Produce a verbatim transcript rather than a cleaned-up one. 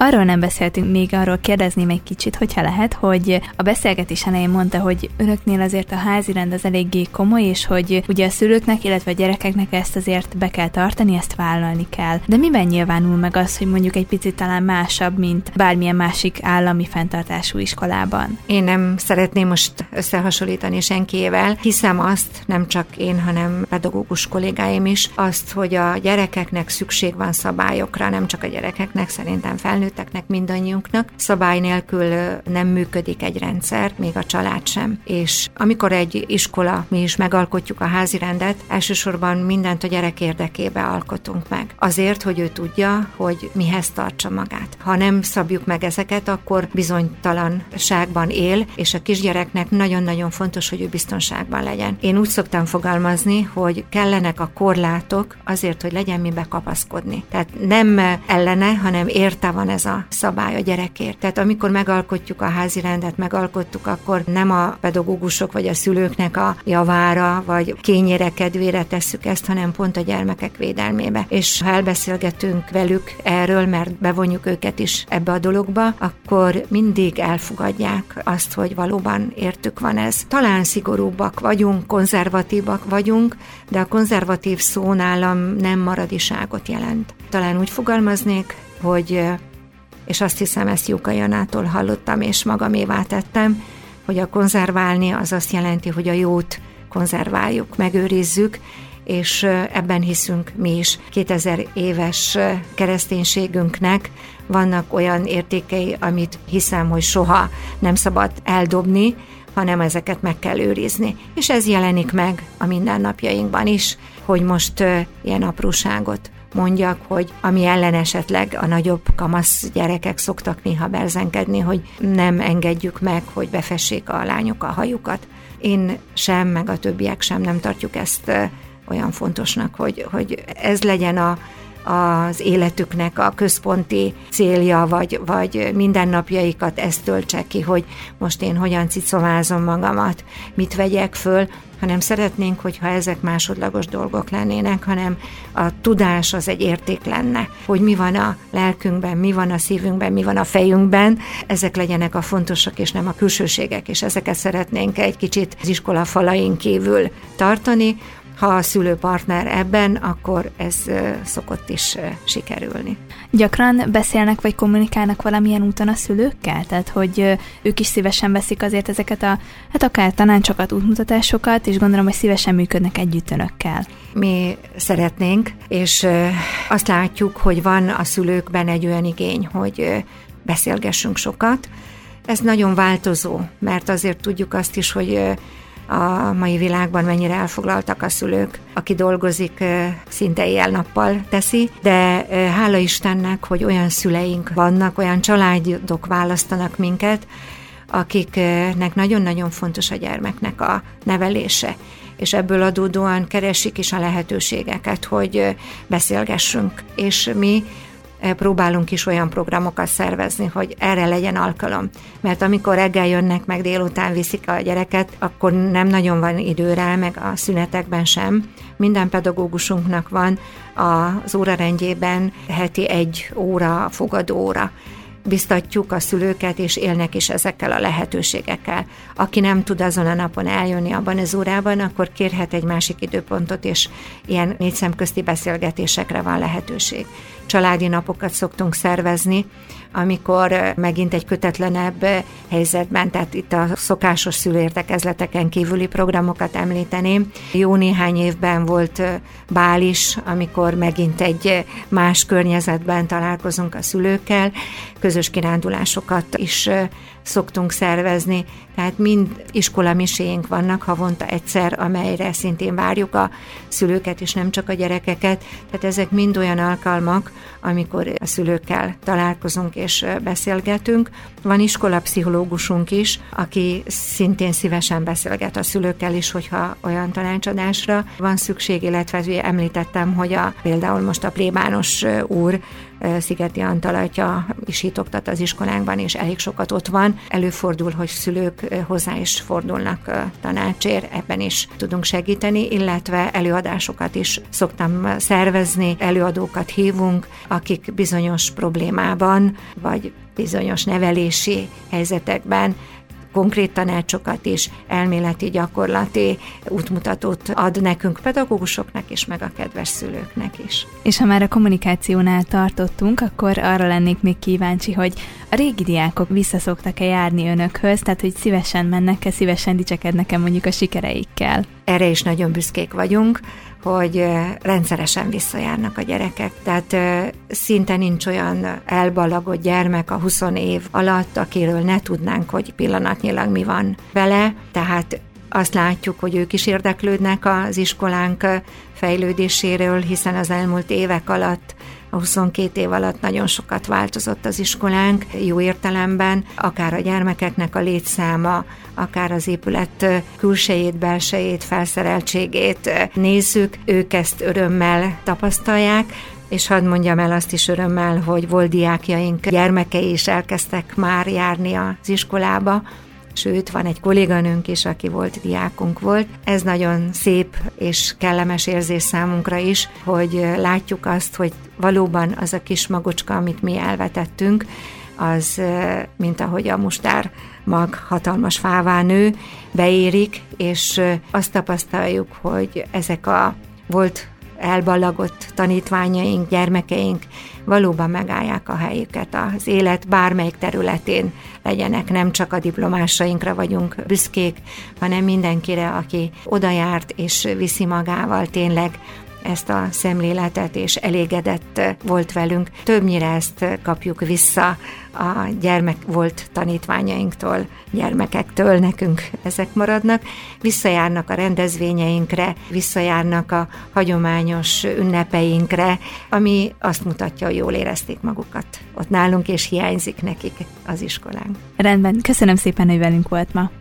Arról nem beszéltünk még, arról kérdezném egy kicsit, hogyha lehet, hogy a beszélgetés elején mondta, hogy önöknél azért a házirend az eléggé komoly, és hogy ugye a szülőknek, illetve a gyerekeknek ezt azért be kell tartani, ezt vállalni kell. De miben nyilvánul meg az, hogy mondjuk egy picit talán másabb, mint bármilyen másik állami fenntartású iskolában? Én nem szeretném most összehasonlítani senkiével. Hiszem azt, nem csak én, hanem pedagógus kollégáim is, azt, hogy a gyerekeknek szükség van szabályokra, nem csak a gyerekeknek, szerintem felnőtteknek, mindannyiunknak. Szabály nélkül nem működik egy rendszer, még a család sem. És amikor egy iskola, mi is megalkotjuk a házirendet, elsősorban mindent a gyerek érdekébe alkotunk meg. Azért, hogy ő tudja, hogy mihez tartsa magát. Ha nem szabjuk meg ezeket, akkor bizonytalanságban él, és a kisgyereknek nagyon-nagyon fontos, hogy ő biztonságban legyen. Én úgy szoktam fogalmazni, hogy kellenek a korlátok azért, hogy legyen mibe kapaszkodni. Tehát nem ellene, hanem érte van ez a szabály a gyerekért. Tehát amikor megalkotjuk a házirendet, megalkottuk, akkor nem a pedagógusok vagy a szülőknek a javára, vagy kényére, kedvére tesszük ezt, hanem pont a gyermekek védelmébe. És ha elbeszélgetünk velük erről, mert bevonjuk őket is ebbe a dologba, akkor mindig elfogadják azt, hogy valóban értük van ez. Talán szigorúbbak vagyunk, konzervatívak vagyunk, de a konzervatív szó nálam nem maradiságot jelent. Talán úgy fogalmaznék, hogy, és azt hiszem, ezt Jókai Annától hallottam, és magamévá tettem, hogy a konzerválni az azt jelenti, hogy a jót konzerváljuk, megőrizzük, és ebben hiszünk mi is. kétezer éves kereszténységünknek vannak olyan értékei, amit hiszem, hogy soha nem szabad eldobni, hanem ezeket meg kell őrizni. És ez jelenik meg a mindennapjainkban is, hogy most uh, ilyen apróságot mondjak, hogy ami ellen esetleg a nagyobb kamasz gyerekek szoktak néha berzenkedni, hogy nem engedjük meg, hogy befessék a lányok a hajukat. Én sem, meg a többiek sem nem tartjuk ezt uh, olyan fontosnak, hogy, hogy ez legyen a az életüknek a központi célja, vagy, vagy mindennapjaikat ezt töltse ki, hogy most én hogyan cicomázom magamat, mit vegyek föl, hanem szeretnénk, hogyha ezek másodlagos dolgok lennének, hanem a tudás az egy érték lenne, hogy mi van a lelkünkben, mi van a szívünkben, mi van a fejünkben, ezek legyenek a fontosak, és nem a külsőségek, és ezeket szeretnénk egy kicsit az iskola falain kívül tartani. Ha a szülőpartner ebben, akkor ez szokott is sikerülni. Gyakran beszélnek vagy kommunikálnak valamilyen úton a szülőkkel? Tehát, hogy ők is szívesen veszik azért ezeket a, hát akár tanácsokat, útmutatásokat, és gondolom, hogy szívesen működnek együtt önökkel. Mi szeretnénk, és azt látjuk, hogy van a szülőkben egy olyan igény, hogy beszélgessünk sokat. Ez nagyon változó, mert azért tudjuk azt is, hogy a mai világban mennyire elfoglaltak a szülők, aki dolgozik, szinte éjjel-nappal teszi, de hála Istennek, hogy olyan szüleink vannak, olyan családok választanak minket, akiknek nagyon-nagyon fontos a gyermeknek a nevelése, és ebből adódóan keresik is a lehetőségeket, hogy beszélgessünk, és mi próbálunk is olyan programokat szervezni, hogy erre legyen alkalom. Mert amikor reggel jönnek, meg délután viszik a gyereket, akkor nem nagyon van idő rá, meg a szünetekben sem. Minden pedagógusunknak van az órarendjében heti egy óra, fogadó óra. Biztatjuk a szülőket, és élnek is ezekkel a lehetőségekkel. Aki nem tud azon a napon eljönni abban az órában, akkor kérhet egy másik időpontot, és ilyen négy szemközti beszélgetésekre van lehetőség. Családi napokat szoktunk szervezni, amikor megint egy kötetlenebb helyzetben, tehát itt a szokásos szülőértekezleteken kívüli programokat említeném. Jó néhány évben volt bál is, amikor megint egy más környezetben találkozunk a szülőkkel, közös kirándulásokat is szoktunk szervezni, tehát mind iskolamiséink vannak havonta egyszer, amelyre szintén várjuk a szülőket, és nem csak a gyerekeket, tehát ezek mind olyan alkalmak, amikor a szülőkkel találkozunk és beszélgetünk. Van iskolapszichológusunk is, aki szintén szívesen beszélget a szülőkkel is, hogyha olyan tanácsadásra van szükség, illetve említettem, hogy a, például most a plébános úr, Szigeti Antal atya is itt oktat az iskolánkban, és elég sokat ott van. Előfordul, hogy szülők hozzá is fordulnak tanácsért, ebben is tudunk segíteni, illetve előadásokat is szoktam szervezni, előadókat hívunk, akik bizonyos problémában vagy bizonyos nevelési helyzetekben konkrét tanácsokat is, elméleti, gyakorlati útmutatót ad nekünk pedagógusoknak is, meg a kedves szülőknek is. És ha már a kommunikációnál tartottunk, akkor arra lennék még kíváncsi, hogy a régi diákok visszaszoktak-e járni önökhöz, tehát hogy szívesen mennek-e, szívesen dicsekednek-e mondjuk a sikereikkel? Erre is nagyon büszkék vagyunk, hogy rendszeresen visszajárnak a gyerekek. Tehát szinte nincs olyan elbalagott gyermek a húsz év alatt, akiről ne tudnánk, hogy pillanatnyilag mi van vele. Tehát azt látjuk, hogy ők is érdeklődnek az iskolánk fejlődéséről, hiszen az elmúlt évek alatt, a huszonkét év alatt nagyon sokat változott az iskolánk, jó értelemben, akár a gyermekeknek a létszáma, akár az épület külsejét, belsejét, felszereltségét nézzük, ők ezt örömmel tapasztalják, és hadd mondjam el azt is örömmel, hogy volt diákjaink gyermekei is elkezdtek már járni az iskolába, sőt, van egy kolléganőnk is, aki volt diákunk volt. Ez nagyon szép és kellemes érzés számunkra is, hogy látjuk azt, hogy valóban az a kis magocska, amit mi elvetettünk, az, mint ahogy a mustár mag hatalmas fává nő, beérik, és azt tapasztaljuk, hogy ezek a volt elballagott tanítványaink, gyermekeink valóban megállják a helyüket az élet bármelyik területén, legyenek, nem csak a diplomásainkra vagyunk büszkék, hanem mindenkire, aki odajárt és viszi magával tényleg ezt a szemléletet, és elégedett volt velünk. Többnyire ezt kapjuk vissza a gyermek volt tanítványainktól, gyermekektől, nekünk ezek maradnak. Visszajárnak a rendezvényeinkre, visszajárnak a hagyományos ünnepeinkre, ami azt mutatja, hogy jól érezték magukat ott nálunk, és hiányzik nekik az iskolánk. Rendben, köszönöm szépen, hogy velünk volt ma.